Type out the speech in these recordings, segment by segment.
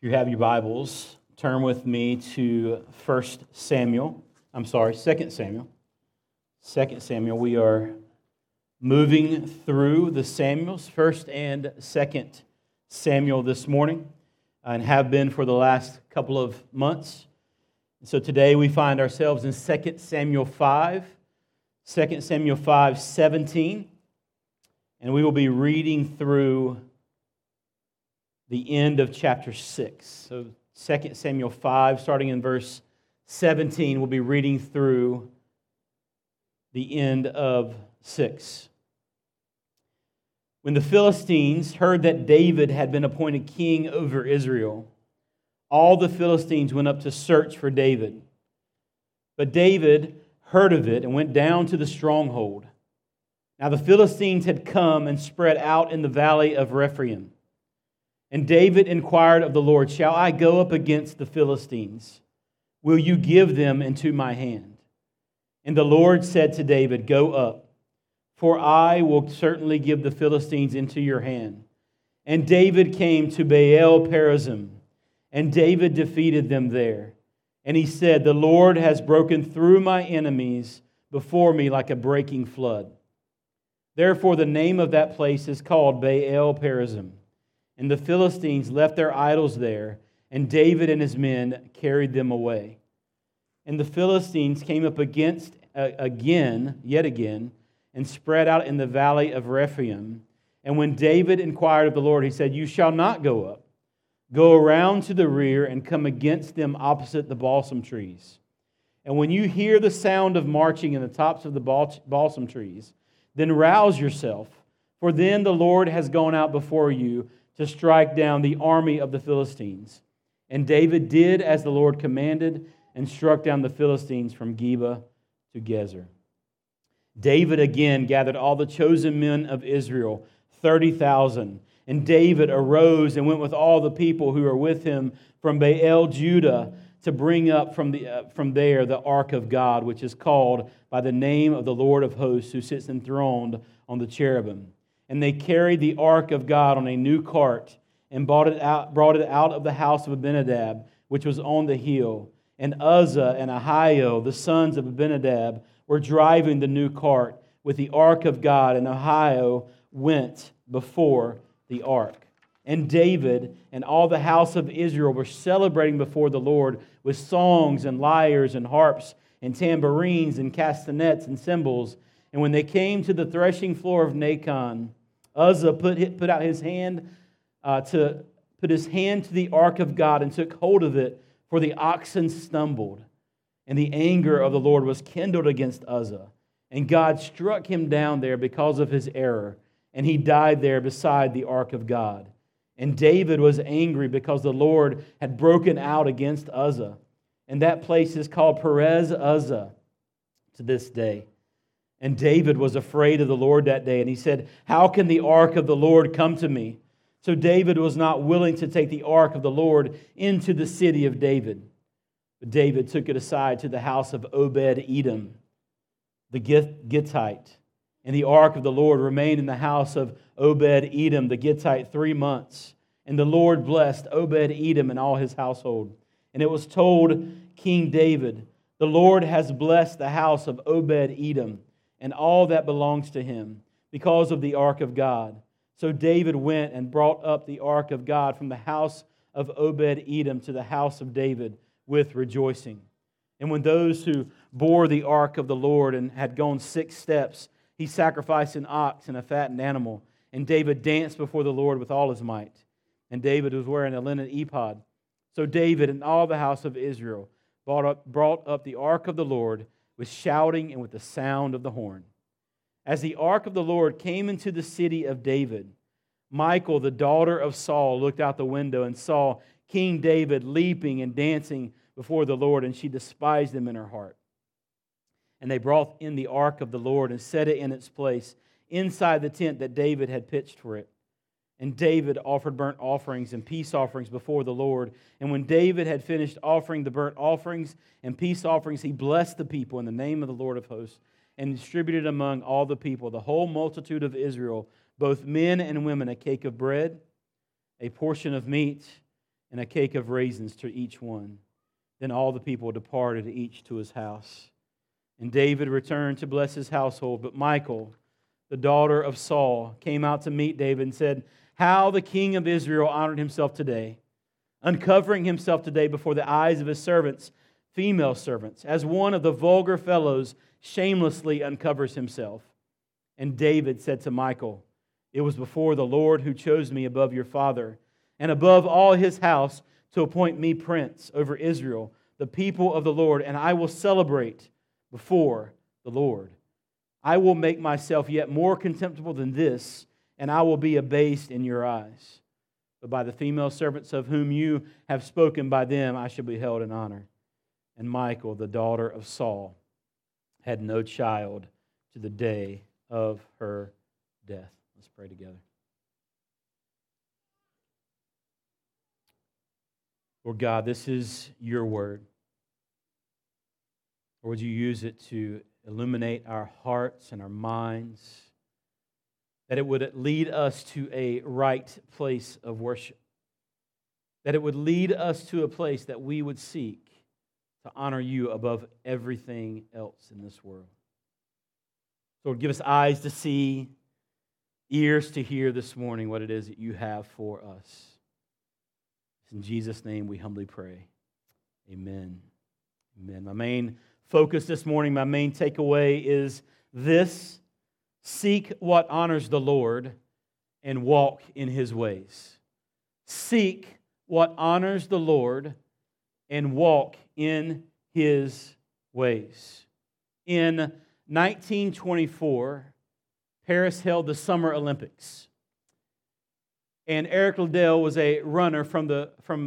If you have your Bibles, turn with me to 2 Samuel. We are moving through the Samuels, 1st and 2nd Samuel this morning, and have been for the last couple of months. So today we find ourselves in 2 Samuel 5, 2 Samuel 5:17, and we will be reading through the end of chapter 6. So 2 Samuel 5, starting in verse 17, we'll be reading through the end of 6. When the Philistines heard that David had been appointed king over Israel, all the Philistines went up to search for David. But David heard of it and went down to the stronghold. Now the Philistines had come and spread out in the valley of Rephaim. And David inquired of the Lord, "Shall I go up against the Philistines? Will you give them into my hand?" And the Lord said to David, "Go up, for I will certainly give the Philistines into your hand." And David came to Baal Perazim, and David defeated them there. And he said, "The Lord has broken through my enemies before me like a breaking flood." Therefore the name of that place is called Baal Perazim. And the Philistines left their idols there, and David and his men carried them away. And the Philistines came up against yet again, and spread out in the valley of Rephaim. And when David inquired of the Lord, he said, "You shall not go up. Go around to the rear and come against them opposite the balsam trees. And when you hear the sound of marching in the tops of the balsam trees, then rouse yourself, for then the Lord has gone out before you to strike down the army of the Philistines." And David did as the Lord commanded and struck down the Philistines from Geba to Gezer. David again gathered all the chosen men of Israel, 30,000. And David arose and went with all the people who were with him from Baal Judah to bring up from there the ark of God, which is called by the name of the Lord of hosts, who sits enthroned on the cherubim. And they carried the ark of God on a new cart and brought it out of the house of Abinadab, which was on the hill. And Uzzah and Ahio, the sons of Abinadab, were driving the new cart with the ark of God, and Ahio went before the ark. And David and all the house of Israel were celebrating before the Lord with songs and lyres and harps and tambourines and castanets and cymbals. And when they came to the threshing floor of Nacon, Uzzah put his hand to the ark of God and took hold of it, for the oxen stumbled. And the anger of the Lord was kindled against Uzzah, and God struck him down there because of his error, and he died there beside the ark of God. And David was angry because the Lord had broken out against Uzzah, and that place is called Perez Uzzah to this day. And David was afraid of the Lord that day, and he said, "How can the ark of the Lord come to me?" So David was not willing to take the ark of the Lord into the city of David. But David took it aside to the house of Obed-Edom, the Gittite. And the ark of the Lord remained in the house of Obed-Edom, the Gittite, 3 months. And the Lord blessed Obed-Edom and all his household. And it was told King David, "The Lord has blessed the house of Obed-Edom and all that belongs to him, because of the ark of God." So David went and brought up the ark of God from the house of Obed-Edom to the house of David with rejoicing. And when those who bore the ark of the Lord and had gone 6 steps, he sacrificed an ox and a fattened animal. And David danced before the Lord with all his might. And David was wearing a linen ephod. So David and all the house of Israel brought up the ark of the Lord with shouting and with the sound of the horn. As the ark of the Lord came into the city of David, Michal, the daughter of Saul, looked out the window and saw King David leaping and dancing before the Lord, and she despised him in her heart. And they brought in the ark of the Lord and set it in its place inside the tent that David had pitched for it. And David offered burnt offerings and peace offerings before the Lord. And when David had finished offering the burnt offerings and peace offerings, he blessed the people in the name of the Lord of hosts and distributed among all the people, the whole multitude of Israel, both men and women, a cake of bread, a portion of meat, and a cake of raisins to each one. Then all the people departed, each to his house. And David returned to bless his household. But Michal, the daughter of Saul, came out to meet David and said, "How the king of Israel honored himself today, uncovering himself today before the eyes of his servants, female servants, as one of the vulgar fellows shamelessly uncovers himself." And David said to Michal, "It was before the Lord who chose me above your father, and above all his house, to appoint me prince over Israel, the people of the Lord, and I will celebrate before the Lord. I will make myself yet more contemptible than this, and I will be abased in your eyes. But by the female servants of whom you have spoken, by them I shall be held in honor." And Michal, the daughter of Saul, had no child to the day of her death. Let's pray together. Lord God, this is your word. Or would you use it to illuminate our hearts and our minds, that it would lead us to a right place of worship, that it would lead us to a place that we would seek to honor you above everything else in this world. Lord, give us eyes to see, ears to hear this morning what it is that you have for us. In Jesus' name we humbly pray. Amen. Amen. My main focus this morning, my main takeaway is this: seek what honors the Lord and walk in His ways. Seek what honors the Lord and walk in His ways. In 1924, Paris held the Summer Olympics. And Eric Liddell was a runner from the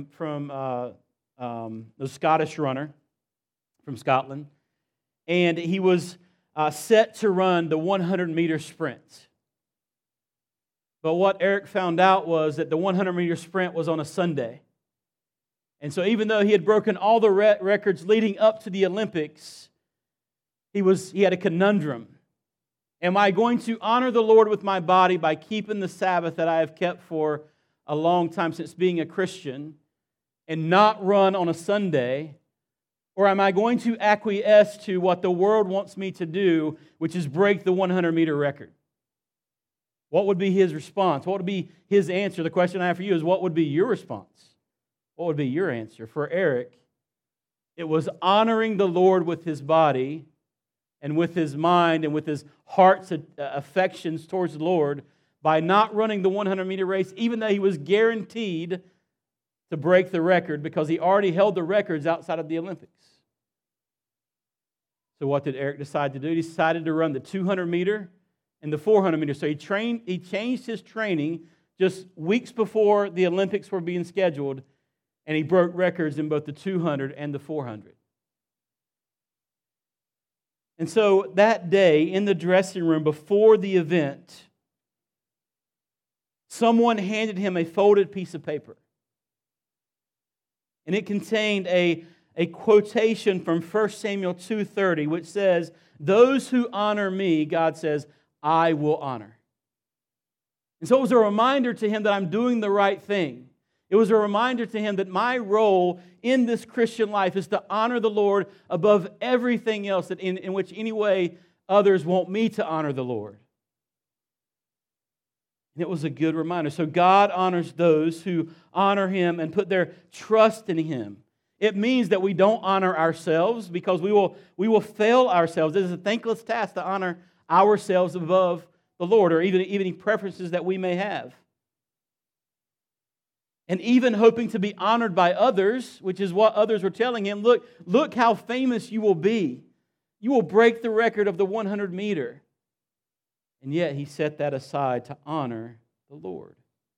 Scottish runner from Scotland. And he was set to run the 100-meter sprint. But what Eric found out was that the 100-meter sprint was on a Sunday. And so even though he had broken all the records leading up to the Olympics, he had a conundrum. Am I going to honor the Lord with my body by keeping the Sabbath that I have kept for a long time since being a Christian and not run on a Sunday? Or am I going to acquiesce to what the world wants me to do, which is break the 100-meter record? What would be his response? What would be his answer? The question I have for you is, what would be your response? What would be your answer? For Eric, it was honoring the Lord with his body and with his mind and with his heart's affections towards the Lord by not running the 100-meter race, even though he was guaranteed to break the record because he already held the records outside of the Olympics. So what did Eric decide to do? He decided to run the 200-meter and the 400-meter. So he changed his training just weeks before the Olympics were being scheduled, and he broke records in both the 200 and the 400. And so that day, in the dressing room before the event, someone handed him a folded piece of paper. And it contained a quotation from 1 Samuel 2:30, which says, "Those who honor me," God says, "I will honor." And so it was a reminder to him that I'm doing the right thing. It was a reminder to him that my role in this Christian life is to honor the Lord above everything else that in which any way others want me to honor the Lord. And it was a good reminder. So God honors those who honor Him and put their trust in Him. It means that we don't honor ourselves because we will fail ourselves. It is a thankless task to honor ourselves above the Lord, or even any preferences that we may have. And even hoping to be honored by others, which is what others were telling him, look how famous you will be. You will break the record of the 100-meter. And yet he set that aside to honor the Lord.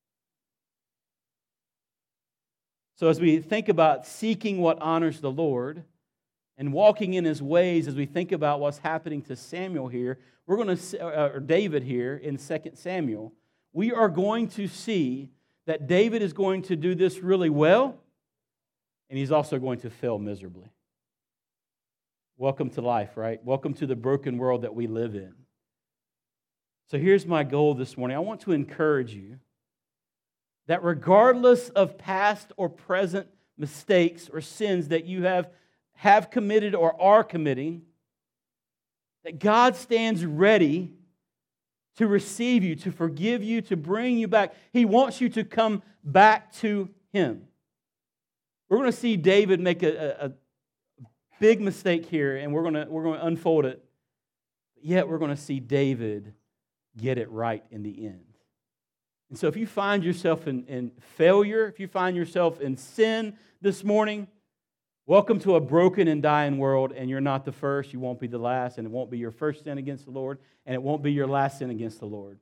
So as we think about seeking what honors the Lord and walking in His ways, as we think about what's happening to Samuel here, we're going to, or David here in 2 Samuel, we are going to see that David is going to do this really well, and he's also going to fail miserably. Welcome to life, right? Welcome to the broken world that we live in. So here's my goal this morning. I want to encourage you that regardless of past or present mistakes or sins that you have committed or are committing, that God stands ready to receive you, to forgive you, to bring you back. He wants you to come back to Him. We're going to see David make a big mistake here, and we're going to unfold it. Yet we're going to see David get it right in the end. And so if you find yourself in failure, if you find yourself in sin this morning, welcome to a broken and dying world, and you're not the first, you won't be the last, and it won't be your first sin against the Lord, and it won't be your last sin against the Lord.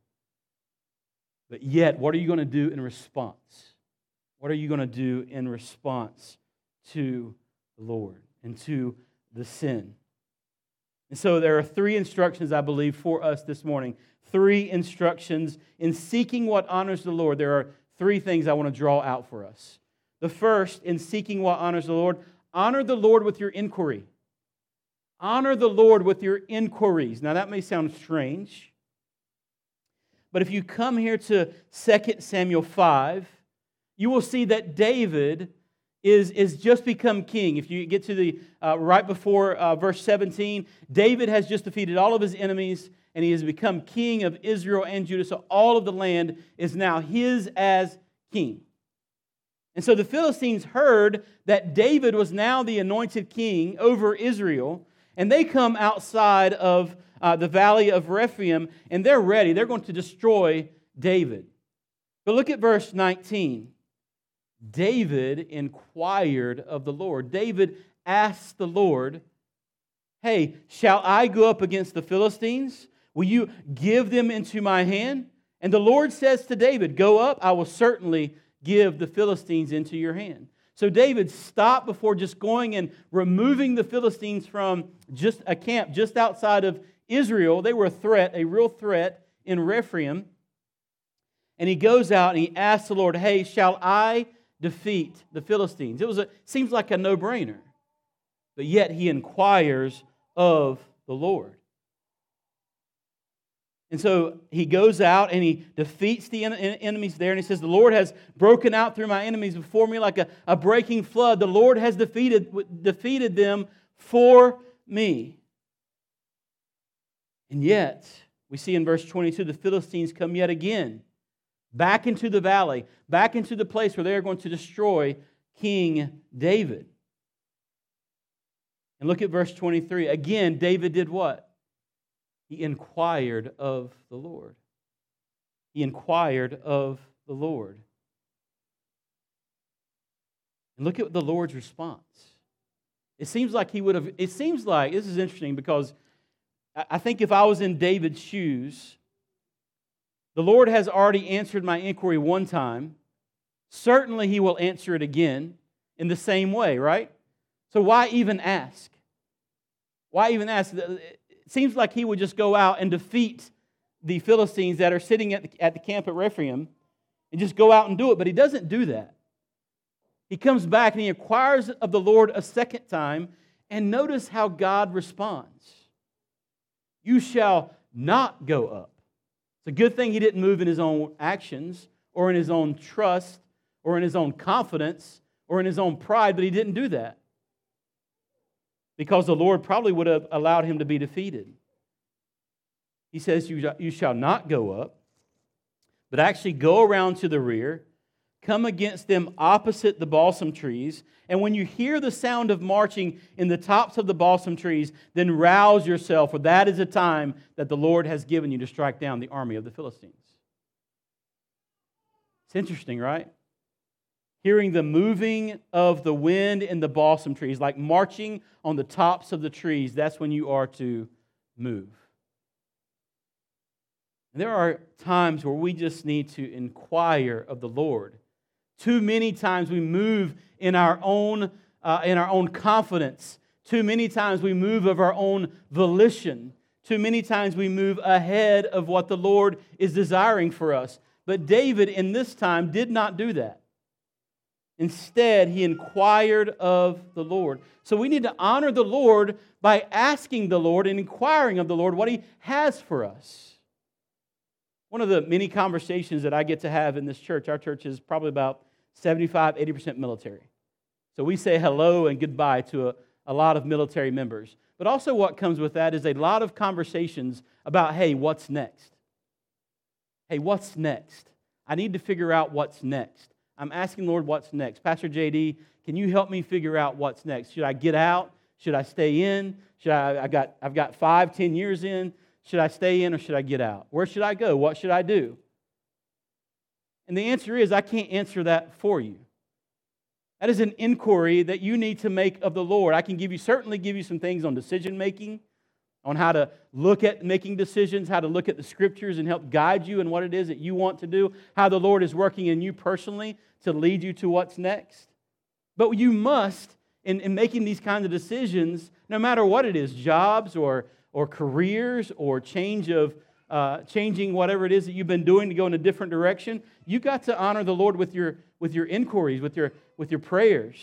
But yet, what are you going to do in response? What are you going to do in response to the Lord and to the sin? And so there are 3 instructions, I believe, for us this morning. 3 instructions in seeking what honors the Lord. There are 3 things I want to draw out for us. The first, in seeking what honors the Lord, honor the Lord with your inquiry. Honor the Lord with your inquiries. Now that may sound strange, but if you come here to 2 Samuel 5, you will see that David is just become king. If you get to the right before verse 17, David has just defeated all of his enemies, and he has become king of Israel and Judah. So all of the land is now his as king. And so the Philistines heard that David was now the anointed king over Israel, and they come outside of the valley of Rephaim, and they're ready. They're going to destroy David. But look at verse 19. David inquired of the Lord. David asked the Lord, "Hey, shall I go up against the Philistines? Will you give them into my hand?" And the Lord says to David, "Go up, I will certainly give the Philistines into your hand." So David stopped before just going and removing the Philistines from just a camp just outside of Israel. They were a threat, a real threat in Rephaim. And he goes out and he asks the Lord, "Hey, shall I defeat the Philistines?" It seems like a no-brainer. But yet he inquires of the Lord. And so he goes out and he defeats the enemies there. And he says, "The Lord has broken out through my enemies before me like a breaking flood. The Lord has defeated them for me." And yet, we see in verse 22, the Philistines come yet again back into the valley, back into the place where they are going to destroy King David. And look at verse 23. Again, David did what? He inquired of the Lord. He inquired of the Lord. And look at the Lord's response. It seems like this is interesting because I think if I was in David's shoes, the Lord has already answered my inquiry one time. Certainly He will answer it again in the same way, right? So why even ask? Why even ask? It seems like He would just go out and defeat the Philistines that are sitting at the camp at Rephaim and just go out and do it, but He doesn't do that. He comes back and He inquires of the Lord a second time, and notice how God responds. "You shall not go up." It's a good thing He didn't move in His own actions or in His own trust or in His own confidence or in His own pride, but He didn't do that because the Lord probably would have allowed him to be defeated. He says, "You shall not go up, but actually go around to the rear, come against them opposite the balsam trees, and when you hear the sound of marching in the tops of the balsam trees, then rouse yourself, for that is a time that the Lord has given you to strike down the army of the Philistines." It's interesting, right? Hearing the moving of the wind in the balsam trees, like marching on the tops of the trees, that's when you are to move. And there are times where we just need to inquire of the Lord. Too many times we move in our own confidence. Too many times we move of our own volition. Too many times we move ahead of what the Lord is desiring for us. But David in this time did not do that. Instead, he inquired of the Lord. So we need to honor the Lord by asking the Lord and inquiring of the Lord what He has for us. One of the many conversations that I get to have in this church, our church is probably about 75-80% military. So we say hello and goodbye to a lot of military members. But also what comes with that is a lot of conversations about, hey, what's next? Hey, what's next? I need to figure out what's next. I'm asking, Lord, what's next? Pastor JD, can you help me figure out what's next? Should I get out? Should I stay in? I've got 5-10 years in. Should I stay in or should I get out? Where should I go? What should I do? And the answer is, I can't answer that for you. That is an inquiry that you need to make of the Lord. I can certainly give you some things on decision making, on how to look at making decisions, how to look at the Scriptures and help guide you in what it is that you want to do, how the Lord is working in you personally to lead you to what's next. But you must, in making these kinds of decisions, no matter what it is, jobs or careers or changing whatever it is that you've been doing to go in a different direction, you got to honor the Lord with your inquiries, with your prayers.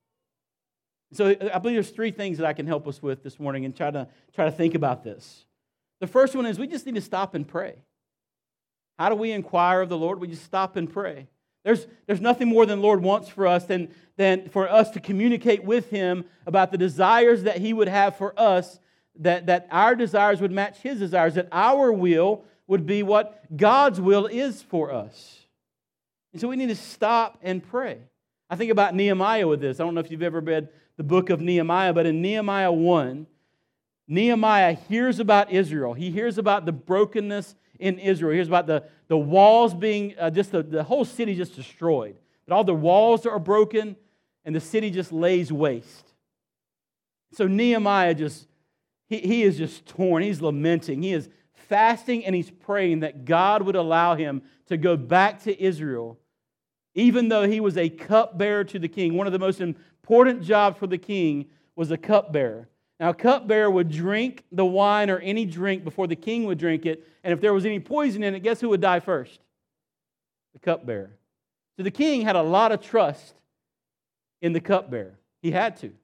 So I believe there's 3 things that I can help us with this morning and try to think about this. The first one is we just need to stop and pray. How do we inquire of the Lord? We just stop and pray. There's nothing more than the Lord wants for us than for us to communicate with Him about the desires that He would have for us, that our desires would match His desires, that our will would be what God's will is for us. And so we need to stop and pray. I think about Nehemiah with this. I don't know if you've ever read the book of Nehemiah, but in Nehemiah 1, Nehemiah hears about Israel. He hears about the brokenness in Israel. He hears about the walls being, the whole city just destroyed. But all the walls are broken and the city just lays waste. So Nehemiah he is just torn. He's lamenting. He is fasting and he's praying that God would allow him to go back to Israel, even though he was a cupbearer to the king. One of the most important jobs for the king was a cupbearer. Now, a cupbearer would drink the wine or any drink before the king would drink it, and if there was any poison in it, guess who would die first? The cupbearer. So the king had a lot of trust in the cupbearer. He had to.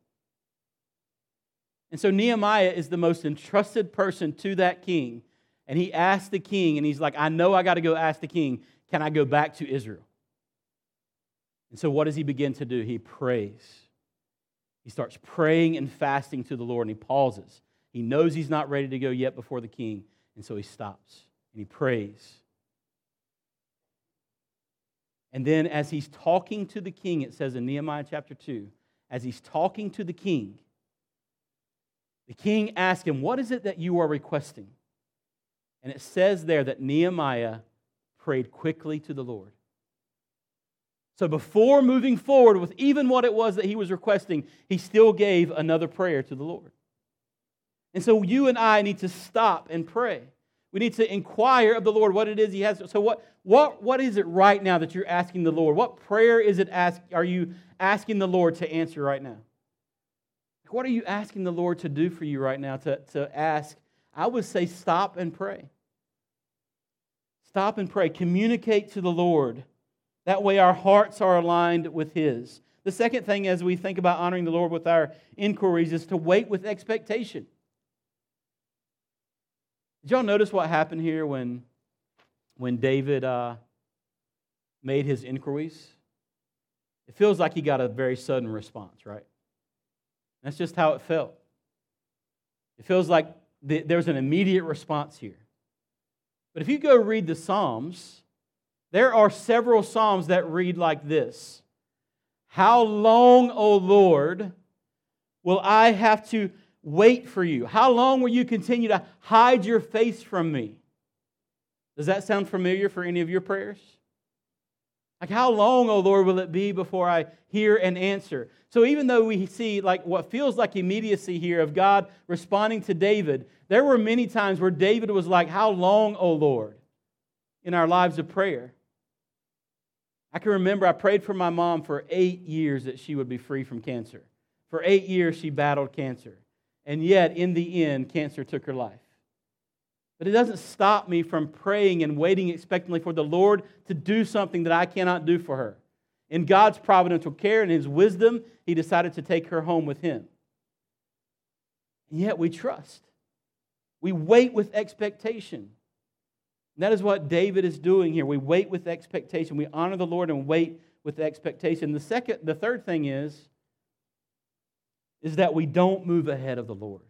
And so Nehemiah is the most entrusted person to that king, and he asked the king, and he's like, I know I got to go ask the king, can I go back to Israel? And so what does he begin to do? He prays. He starts praying and fasting to the Lord, and he pauses. He knows he's not ready to go yet before the king, and so he stops, and he prays. And then as he's talking to the king, it says in Nehemiah chapter 2, as he's talking to the king asks him, what is it that you are requesting? And it says there that Nehemiah prayed quickly to the Lord. So before moving forward with even what it was that he was requesting, he still gave another prayer to the Lord. And so you and I need to stop and pray. We need to inquire of the Lord what it is He has. So what is it right now that you're asking the Lord? What prayer are you asking the Lord to answer right now? What are you asking the Lord to do for you right now to ask? I would say stop and pray. Stop and pray. Communicate to the Lord. That way our hearts are aligned with His. The second thing as we think about honoring the Lord with our inquiries is to wait with expectation. Did y'all notice what happened here when David made his inquiries? It feels like he got a very sudden response, right? That's just how it felt. It feels like there's an immediate response here. But if you go read the Psalms, there are several Psalms that read like this. How long, O Lord, will I have to wait for you? How long will you continue to hide your face from me? Does that sound familiar for any of your prayers? Like, how long, O Lord, will it be before I hear and answer? So even though we see like what feels like immediacy here of God responding to David, there were many times where David was like, how long, O Lord, in our lives of prayer. I can remember I prayed for my mom for 8 years that she would be free from cancer. For 8 years she battled cancer. And yet, in the end, cancer took her life. But it doesn't stop me from praying and waiting expectantly for the Lord to do something that I cannot do for her. In God's providential care and His wisdom, He decided to take her home with Him. And yet we trust. We wait with expectation. And that is what David is doing here. We wait with expectation. We honor the Lord and wait with expectation. The third thing is that we don't move ahead of the Lord.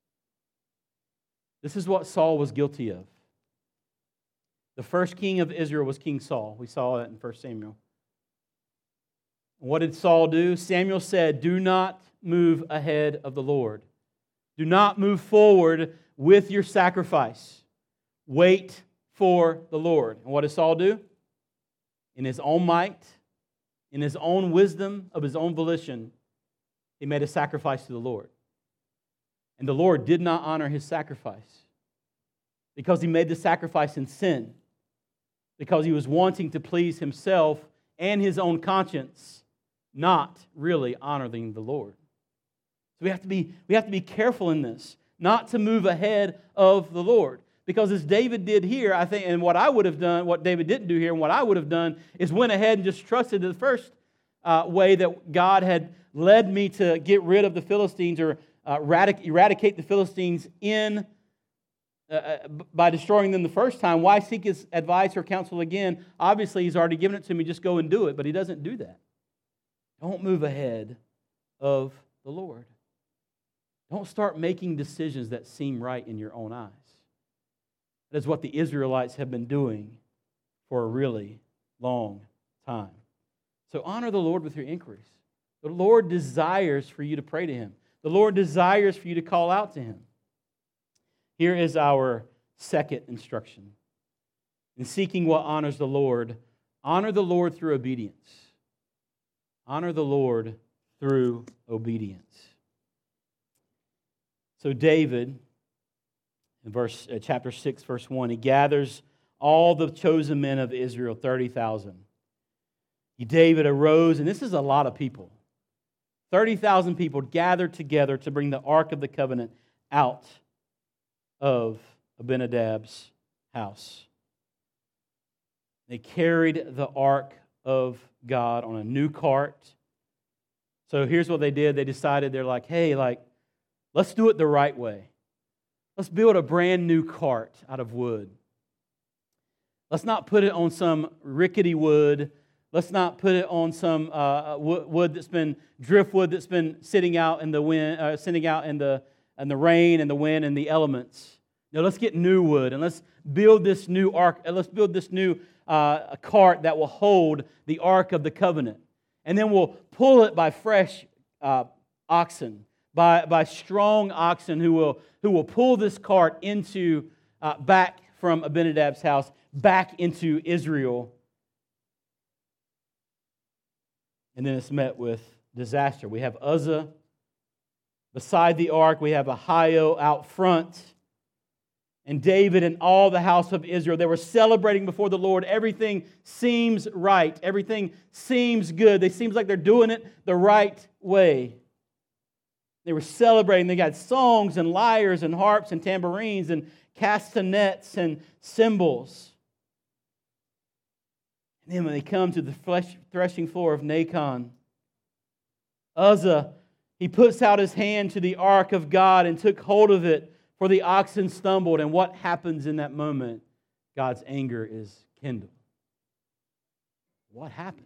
This is what Saul was guilty of. The first king of Israel was King Saul. We saw that in 1 Samuel. What did Saul do? Samuel said, do not move ahead of the Lord. Do not move forward with your sacrifice. Wait for the Lord. And what did Saul do? In his own might, in his own wisdom, of his own volition, he made a sacrifice to the Lord. And the Lord did not honor his sacrifice because he made the sacrifice in sin, because he was wanting to please himself and his own conscience, not really honoring the Lord. So we have to be careful in this, not to move ahead of the Lord. Because as David did here, I think, and what I would have done, what David didn't do here, and what I would have done, is went ahead and just trusted the first way that God had led me to get rid of the Philistines or eradicate the Philistines by destroying them the first time. Why seek his advice or counsel again? Obviously, he's already given it to me. Just go and do it. But he doesn't do that. Don't move ahead of the Lord. Don't start making decisions that seem right in your own eyes. That is what the Israelites have been doing for a really long time. So honor the Lord with your inquiries. The Lord desires for you to pray to Him. The Lord desires for you to call out to Him. Here is our second instruction. In seeking what honors the Lord, honor the Lord through obedience. Honor the Lord through obedience. So David, in chapter 6, verse 1, he gathers all the chosen men of Israel, 30,000. David arose, and this is a lot of people. 30,000 people gathered together to bring the Ark of the Covenant out of Abinadab's house. They carried the Ark of God on a new cart. So here's what they did. They decided, they're like, hey, let's do it the right way. Let's build a brand new cart out of wood. Let's not put it on some rickety wood. Let's not put it on some wood that's been driftwood that's been sitting out in the wind, sitting out in the rain and the wind and the elements. No, let's get new wood and let's build this new ark. Let's build this new cart that will hold the Ark of the Covenant, and then we'll pull it by fresh oxen, by strong oxen who will pull this cart into back from Abinadab's house back into Israel. And then it's met with disaster. We have Uzzah beside the ark. We have Ahio out front. And David and all the house of Israel, they were celebrating before the Lord. Everything seems right. Everything seems good. It seems like they're doing it the right way. They were celebrating. They got songs and lyres and harps and tambourines and castanets and cymbals. And then when they come to the threshing floor of Nacon, Uzzah, he puts out his hand to the ark of God and took hold of it, for the oxen stumbled. And what happens in that moment? God's anger is kindled. What happened?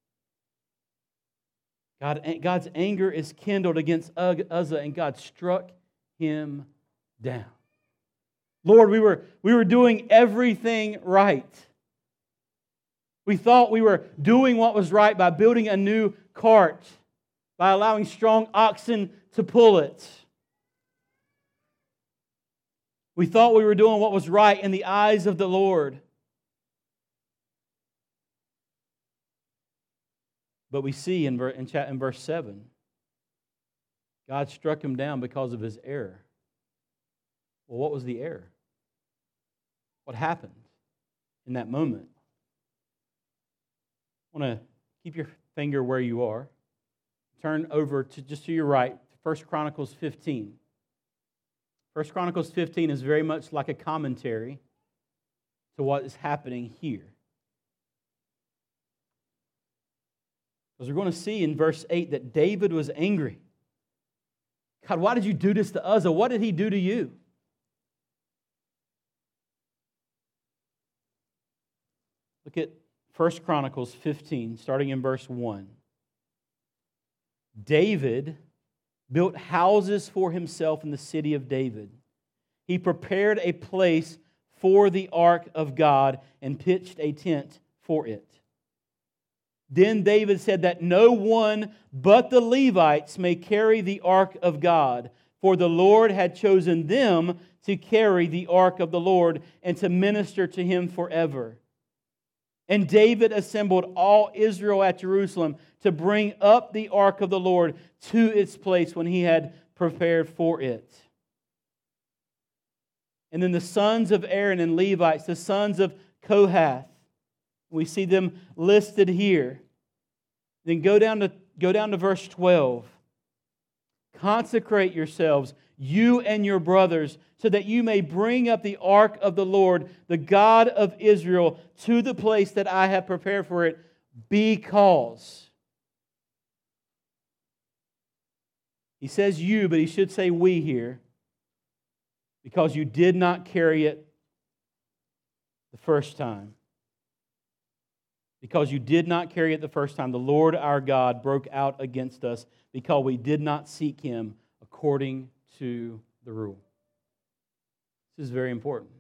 God's anger is kindled against Uzzah, and God struck him down. Lord, we were doing everything right. We thought we were doing what was right by building a new cart, by allowing strong oxen to pull it. We thought we were doing what was right in the eyes of the Lord. But we see in verse 7, God struck him down because of his error. Well, what was the error? What happened in that moment? I want to keep your finger where you are. Turn over to just to your right, 1 Chronicles 15. 1 Chronicles 15 is very much like a commentary to what is happening here. Because we're going to see in verse 8 that David was angry. God, why did you do this to Uzzah? What did he do to you? Look at 1 Chronicles 15, starting in verse 1. David built houses for himself in the city of David. He prepared a place for the ark of God and pitched a tent for it. Then David said that no one but the Levites may carry the ark of God, for the Lord had chosen them to carry the ark of the Lord and to minister to Him forever. And David assembled all Israel at Jerusalem to bring up the ark of the Lord to its place when he had prepared for it. And then the sons of Aaron and Levites, the sons of Kohath, we see them listed here. Then go down to verse 12. Consecrate yourselves, you and your brothers, so that you may bring up the ark of the Lord, the God of Israel, to the place that I have prepared for it, because. He says you, but he should say we here. Because you did not carry it the first time. Because you did not carry it the first time, the Lord our God broke out against us because we did not seek Him according to the rule. This is very important.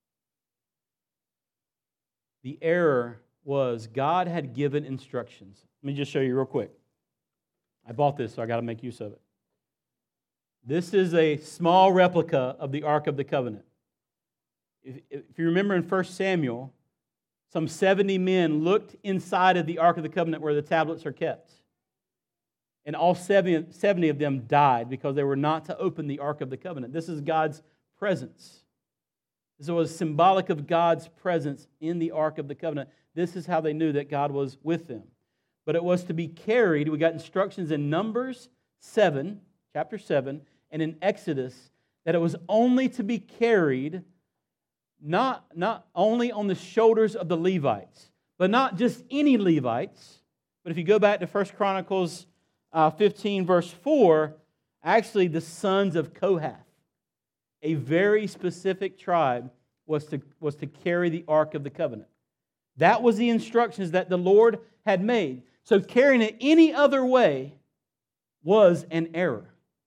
The error was God had given instructions. Let me just show you real quick. I bought this, so I got to make use of it. This is a small replica of the Ark of the Covenant. If you remember in 1 Samuel, some 70 men looked inside of the Ark of the Covenant where the tablets are kept. And all 70 of them died because they were not to open the Ark of the Covenant. This is God's presence. This was symbolic of God's presence in the Ark of the Covenant. This is how they knew that God was with them. But it was to be carried. We got instructions in Numbers 7, chapter 7, and in Exodus that it was only to be carried not only on the shoulders of the Levites, but not just any Levites. But if you go back to 1 Chronicles 15, verse 4, actually the sons of Kohath, a very specific tribe, was to carry the Ark of the Covenant. That was the instructions that the Lord had made. So carrying it any other way was an error.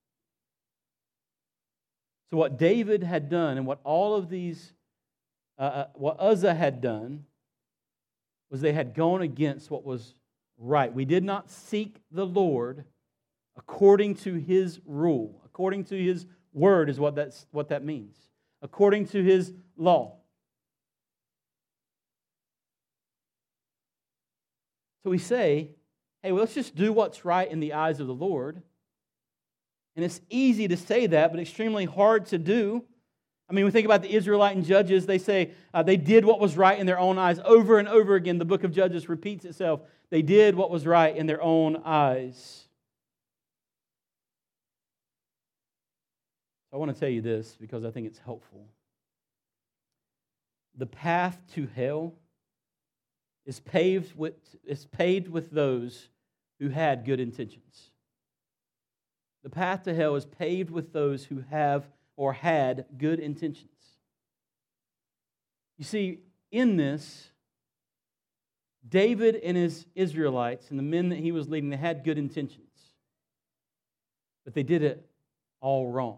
So what David had done and what all of these what Uzzah had done was they had gone against what was right. We did not seek the Lord according to His rule, according to His word is what that means, according to His law. So we say, hey, well, let's just do what's right in the eyes of the Lord. And it's easy to say that, but extremely hard to do. I mean, we think about the Israelite and Judges. They say they did what was right in their own eyes. Over and over again, the book of Judges repeats itself. They did what was right in their own eyes. I want to tell you this because I think it's helpful. The path to hell is paved with those who had good intentions. The path to hell is paved with those who have or had good intentions. You see, in this, David and his Israelites and the men that he was leading, they had good intentions. But they did it all wrong.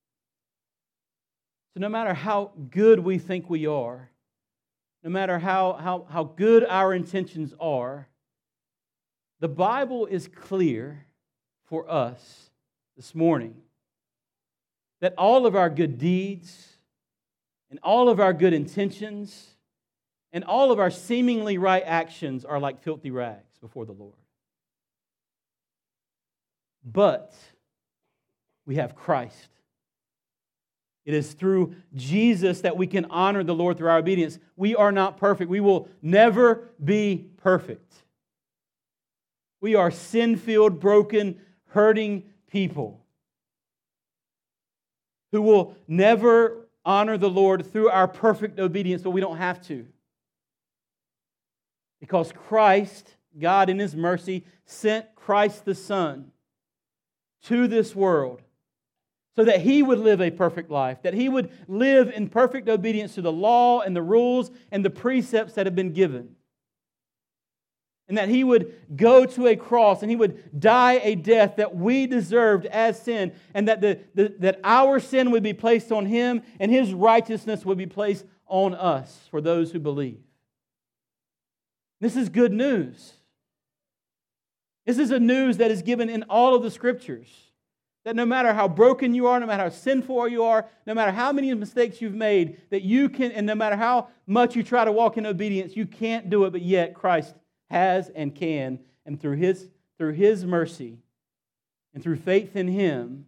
So no matter how good we think we are, no matter how good our intentions are, the Bible is clear for us this morning that all of our good deeds and all of our good intentions and all of our seemingly right actions are like filthy rags before the Lord. But we have Christ. It is through Jesus that we can honor the Lord through our obedience. We are not perfect. We will never be perfect. We are sin-filled, broken, hurting people who will never honor the Lord through our perfect obedience, but we don't have to. Because Christ, God in His mercy, sent Christ the Son to this world so that He would live a perfect life, that He would live in perfect obedience to the law and the rules and the precepts that have been given. and that He would go to a cross and He would die a death that we deserved as sin, and that that our sin would be placed on Him and His righteousness would be placed on us for those who believe. This is good news. This is a news that is given in all of the Scriptures. That no matter how broken you are, no matter how sinful you are, no matter how many mistakes you've made, that you can, and no matter how much you try to walk in obedience, you can't do it, but yet Christ has and can, and through His mercy and through faith in Him,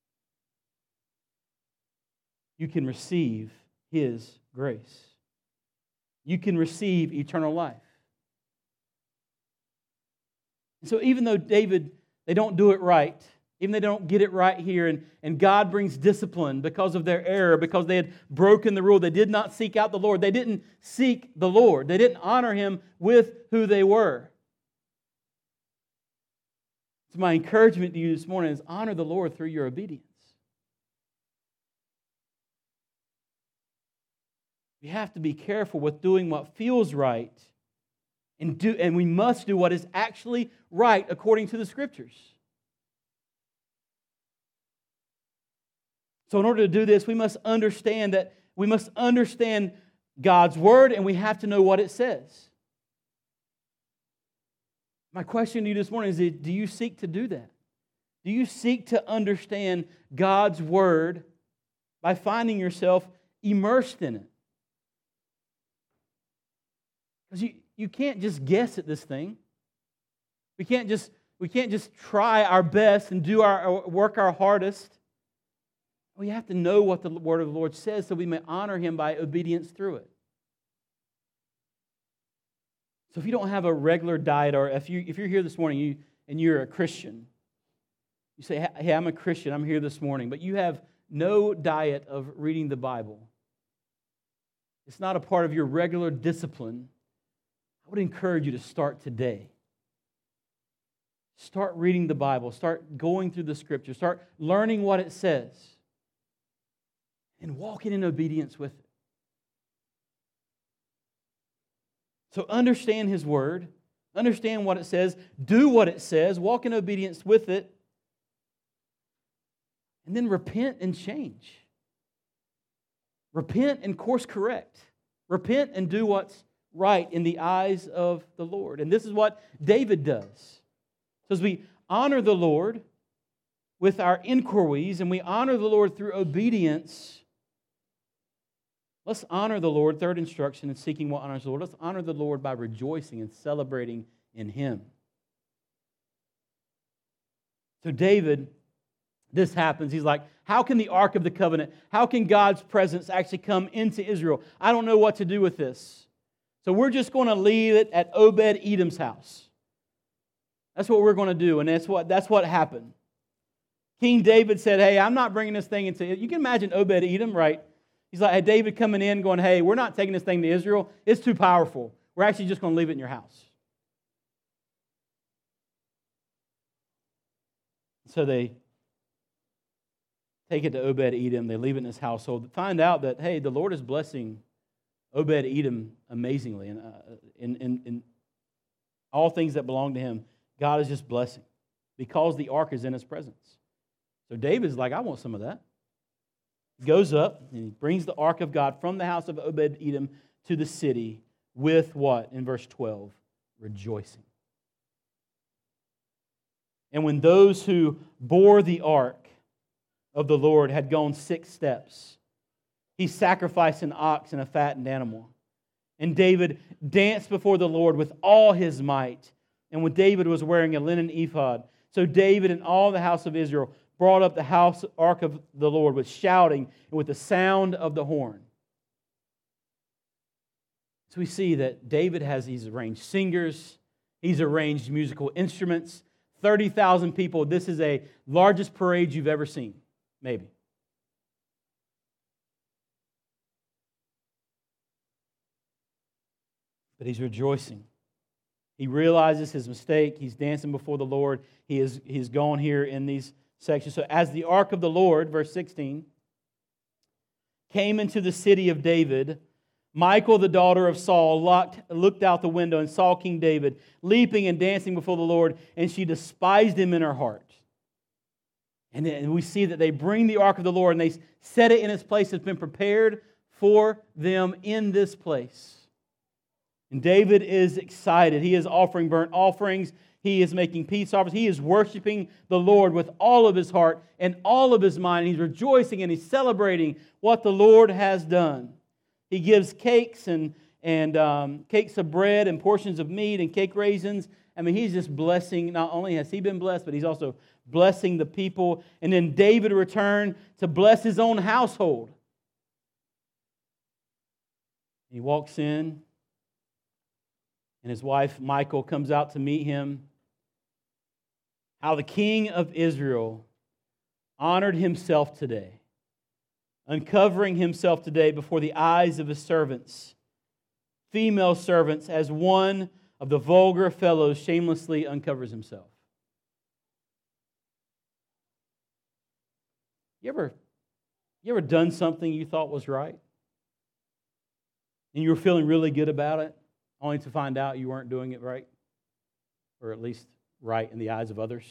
you can receive His grace. You can receive eternal life. And so even though David, they don't do it right, even though they don't get it right here, and God brings discipline because of their error, because they had broken the rule, they did not seek out the Lord. They didn't seek the Lord. They didn't honor Him with who they were. So my encouragement to you this morning is honor the Lord through your obedience. We have to be careful with doing what feels right, and we must do what is actually right according to the Scriptures. So in order to do this, we must understand God's Word, and we have to know what it says. My question to you this morning is, do you seek to do that? Do you seek to understand God's Word by finding yourself immersed in it? Because you can't just guess at this thing. We can't just try our best and work our hardest. We have to know what the Word of the Lord says so we may honor Him by obedience through it. So if you don't have a regular diet, or if you're here this morning and you're a Christian, you say, hey, I'm a Christian, I'm here this morning, but you have no diet of reading the Bible. It's not a part of your regular discipline. I would encourage you to start today. Start reading the Bible. Start going through the Scripture. Start learning what it says. And walking in obedience with it. So understand His Word. Understand what it says. Do what it says. Walk in obedience with it. And then repent and change. Repent and course correct. Repent and do what's right in the eyes of the Lord. And this is what David does. So as we honor the Lord with our inquiries, and we honor the Lord through obedience, let's honor the Lord, third instruction in seeking what honors the Lord. Let's honor the Lord by rejoicing and celebrating in Him. So David, this happens. He's like, how can the Ark of the Covenant, how can God's presence actually come into Israel? I don't know what to do with this. So we're just going to leave it at Obed-Edom's house. That's what we're going to do, and that's what happened. King David said, hey, I'm not bringing this thing into... You can imagine Obed-Edom, right? He's like, hey, David coming in going, hey, we're not taking this thing to Israel. It's too powerful. We're actually just going to leave it in your house. So they take it to Obed-Edom. They leave it in his household. Find out that, hey, the Lord is blessing Obed-Edom amazingly. And in all things that belong to him, God is just blessing because the ark is in His presence. So David's like, I want some of that. He goes up and he brings the ark of God from the house of Obed-Edom to the city with what? In verse 12, rejoicing. And when those who bore the ark of the Lord had gone 6 steps, he sacrificed an ox and a fattened animal. And David danced before the Lord with all his might. And when David was wearing a linen ephod, so David and all the house of Israel brought up the ark of the Lord with shouting and with the sound of the horn. So we see that David he's arranged singers, he's arranged musical instruments, 30,000 people. This is the largest parade you've ever seen, maybe. But he's rejoicing. He realizes his mistake. He's dancing before the Lord. He's gone here in these sections. So as the ark of the Lord, verse 16, came into the city of David, Michal, the daughter of Saul, looked out the window and saw King David leaping and dancing before the Lord, and she despised him in her heart. And then we see that they bring the ark of the Lord and they set it in its place that's been prepared for them in this place. And David is excited. He is offering burnt offerings. He is making peace offerings. He is worshiping the Lord with all of his heart and all of his mind. He's rejoicing and he's celebrating what the Lord has done. He gives cakes and cakes of bread and portions of meat and cake raisins. I mean, he's just blessing. Not only has he been blessed, but he's also blessing the people. And then David returned to bless his own household. He walks in, and his wife Michal comes out to meet him. How the king of Israel honored himself today, uncovering himself today before the eyes of his servants, female servants, as one of the vulgar fellows shamelessly uncovers himself. You ever done something you thought was right? And you were feeling really good about it, only to find out you weren't doing it right? Or at least right in the eyes of others?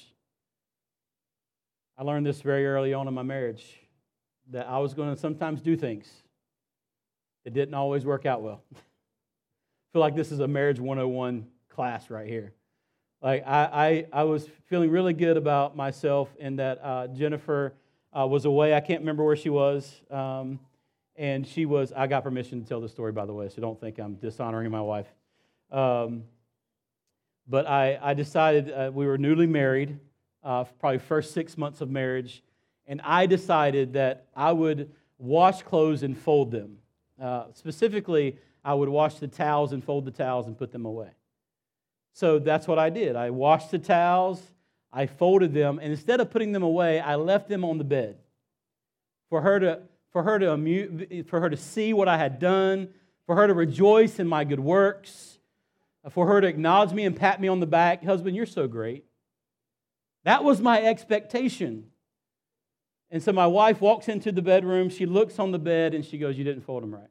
I learned this very early on in my marriage, that I was going to sometimes do things that didn't always work out well. I feel like this is a marriage 101 class right here. Like I was feeling really good about myself, and that Jennifer was away. I can't remember where she was. And she was, I got permission to tell the story, by the way, so don't think I'm dishonoring my wife. But I decided, we were newly married, probably first 6 months of marriage, and I decided that I would wash clothes and fold them. Specifically, I would wash the towels and fold the towels and put them away. So that's what I did. I washed the towels, I folded them, and instead of putting them away, I left them on the bed for her to see what I had done, for her to rejoice in my good works, for her to acknowledge me and pat me on the back. Husband, you're so great. That was my expectation. And so my wife walks into the bedroom, she looks on the bed, and she goes, "You didn't fold them right."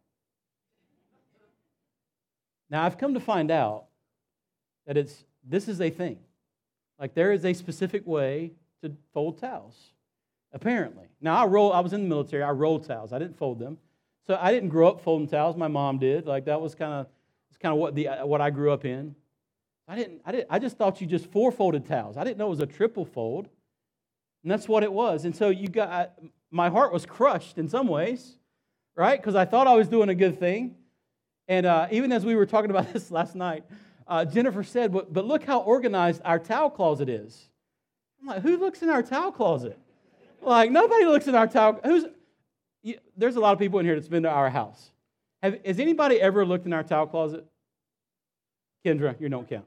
Now, I've come to find out that this is a thing. Like, there is a specific way to fold towels. Apparently. Now, I was in the military. I rolled towels. I didn't fold them. So I didn't grow up folding towels. My mom did. Like, that was kind of what I grew up in. I just thought you just four-folded towels. I didn't know it was a triple fold. And that's what it was. And so my heart was crushed in some ways, right? Because I thought I was doing a good thing. And even as we were talking about this last night, Jennifer said, but look how organized our towel closet is. I'm like, who looks in our towel closet? Like, nobody looks in our towel. There's a lot of people in here that's been to our house. Has anybody ever looked in our towel closet? Kendra, you don't count.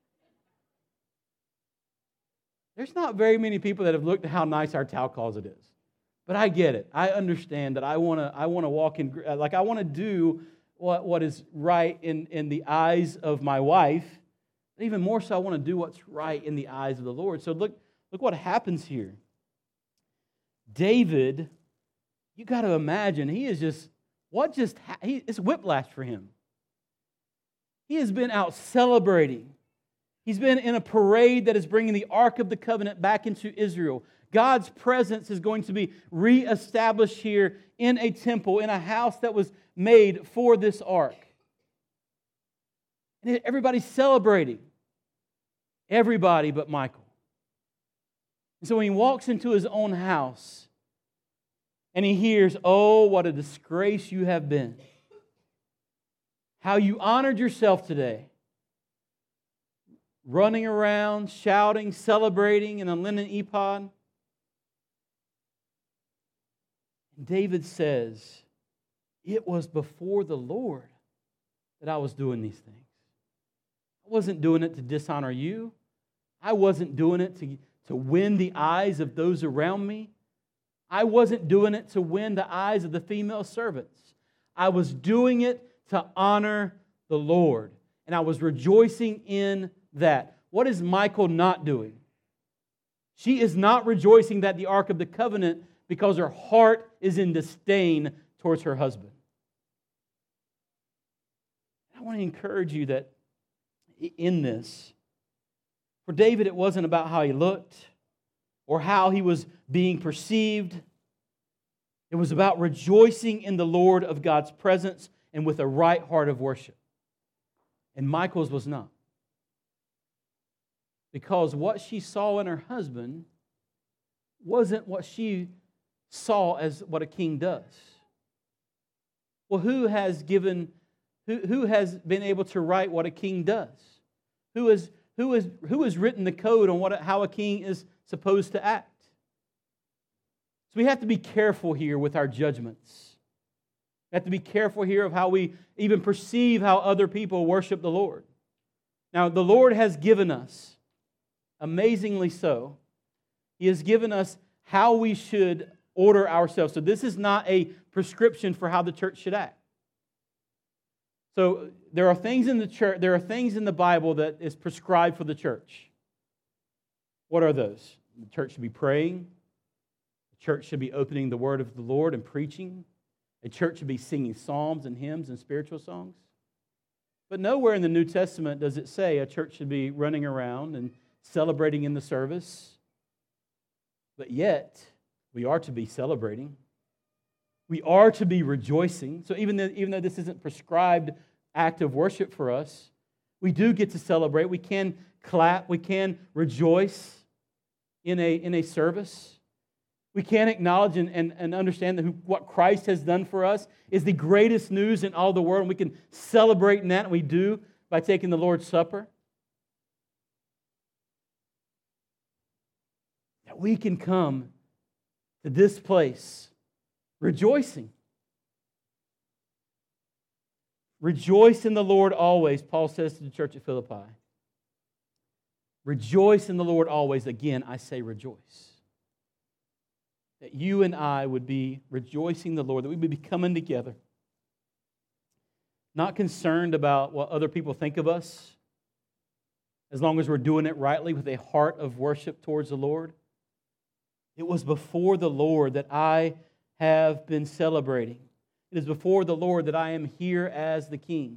There's not very many people that have looked at how nice our towel closet is. But I get it. I understand that I want to walk in, like I want to do what is right in the eyes of my wife. But even more so, I want to do what's right in the eyes of the Lord. So look what happens here. David, you got to imagine, it's whiplash for him. He has been out celebrating. He's been in a parade that is bringing the Ark of the Covenant back into Israel. God's presence is going to be reestablished here in a temple, in a house that was made for this Ark. And everybody's celebrating. Everybody but Michal. And so when he walks into his own house and he hears, "Oh, what a disgrace you have been. How you honored yourself today. Running around, shouting, celebrating in a linen ephod." And David says, "It was before the Lord that I was doing these things. I wasn't doing it to dishonor you. I wasn't doing it to win the eyes of those around me. I wasn't doing it to win the eyes of the female servants. I was doing it to honor the Lord. And I was rejoicing in that." What is Michal not doing? She is not rejoicing that the Ark of the Covenant because her heart is in disdain towards her husband. want to encourage you that in this, for David, it wasn't about how he looked or how he was being perceived. It was about rejoicing in the Lord of God's presence and with a right heart of worship. And Michal's was not. Because what she saw in her husband wasn't what she saw as what a king does. Well, who has been able to write what a king does? Who has written the code on how a king is supposed to act? So we have to be careful here with our judgments. We have to be careful here of how we even perceive how other people worship the Lord. Now, the Lord has given us, amazingly so, He has given us how we should order ourselves. So this is not a prescription for how the church should act. So there are things in the church, there are things in the Bible that is prescribed for the church. What are those? The church should be praying. The church should be opening the word of the Lord and preaching. A church should be singing psalms and hymns and spiritual songs. But nowhere in the New Testament does it say a church should be running around and celebrating in the service. But yet, we are to be celebrating. We are to be rejoicing. So even though this isn't prescribed act of worship for us, we do get to celebrate. We can clap. We can rejoice in a service. We can acknowledge and understand that what Christ has done for us is the greatest news in all the world. And we can celebrate in that, and we do by taking the Lord's Supper. That we can come to this place rejoicing. Rejoice in the Lord always, Paul says to the church at Philippi. Rejoice in the Lord always. Again, I say rejoice. That you and I would be rejoicing the Lord, that we would be coming together, not concerned about what other people think of us, as long as we're doing it rightly with a heart of worship towards the Lord. It was before the Lord that I have been celebrating. It is before the Lord that I am here as the King.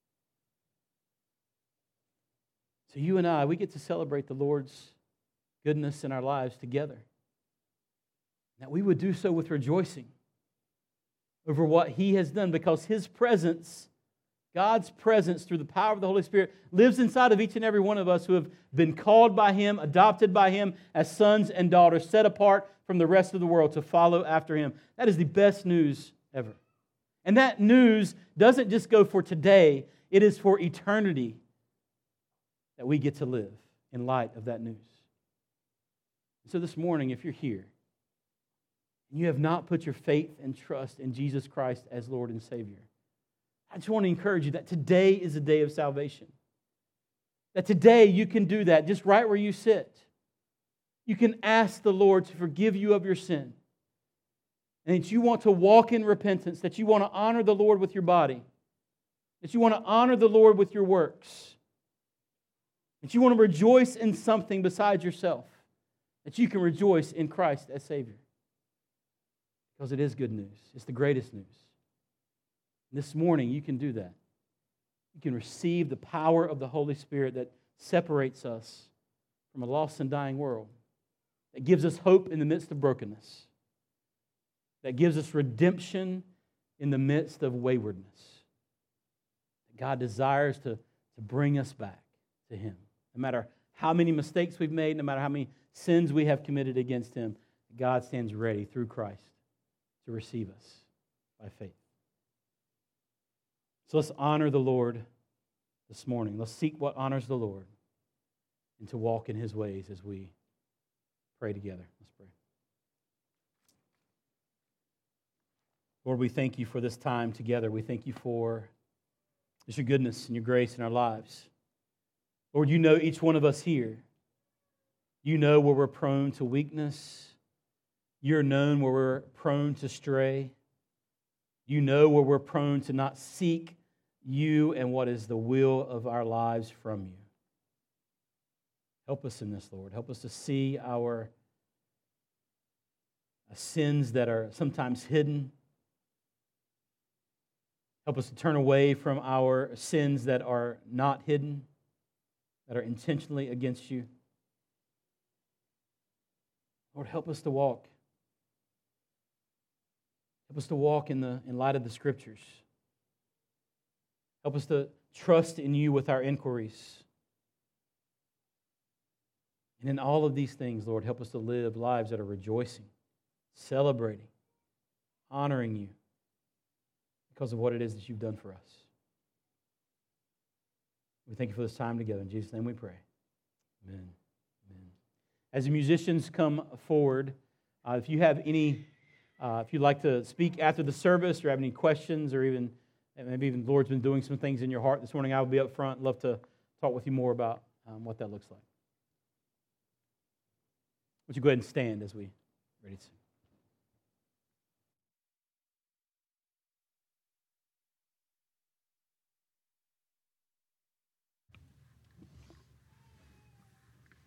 So you and I, we get to celebrate the Lord's goodness in our lives together. That we would do so with rejoicing over what He has done, because His presence, God's presence through the power of the Holy Spirit, lives inside of each and every one of us who have been called by Him, adopted by Him as sons and daughters, set apart from the rest of the world to follow after Him. That is the best news ever. And that news doesn't just go for today, it is for eternity that we get to live in light of that news. So this morning, if you're here, and you have not put your faith and trust in Jesus Christ as Lord and Savior, I just want to encourage you that today is a day of salvation. That today you can do that just right where you sit. You can ask the Lord to forgive you of your sin. And that you want to walk in repentance, that you want to honor the Lord with your body, that you want to honor the Lord with your works, that you want to rejoice in something besides yourself, that you can rejoice in Christ as Savior. Because it is good news. It's the greatest news. This morning, you can do that. You can receive the power of the Holy Spirit that separates us from a lost and dying world, that gives us hope in the midst of brokenness, that gives us redemption in the midst of waywardness. God desires to bring us back to Him. No matter how many mistakes we've made, no matter how many sins we have committed against Him, God stands ready through Christ to receive us by faith. So let's honor the Lord this morning. Let's seek what honors the Lord and to walk in His ways as we pray together. Let's pray. Lord, we thank You for this time together. We thank You for your goodness and your grace in our lives. Lord, You know each one of us here. You know where we're prone to weakness. You're known where we're prone to stray. You know where we're prone to not seek You and what is the will of our lives from You. Help us in this, Lord. Help us to see our sins that are sometimes hidden. Help us to turn away from our sins that are not hidden, that are intentionally against you. Lord, help us to walk. Help us to walk in light of the Scriptures. Help us to trust in you with our inquiries. And in all of these things, Lord, help us to live lives that are rejoicing, celebrating, honoring you because of what it is that you've done for us. We thank you for this time together. In Jesus' name we pray. Amen. Amen. As the musicians come forward, if you have any, if you'd like to speak after the service or have any questions or even, maybe even the Lord's been doing some things in your heart this morning, I will be up front. I'd love to talk with you more about what that looks like. Would you go ahead and stand as we ready to sing?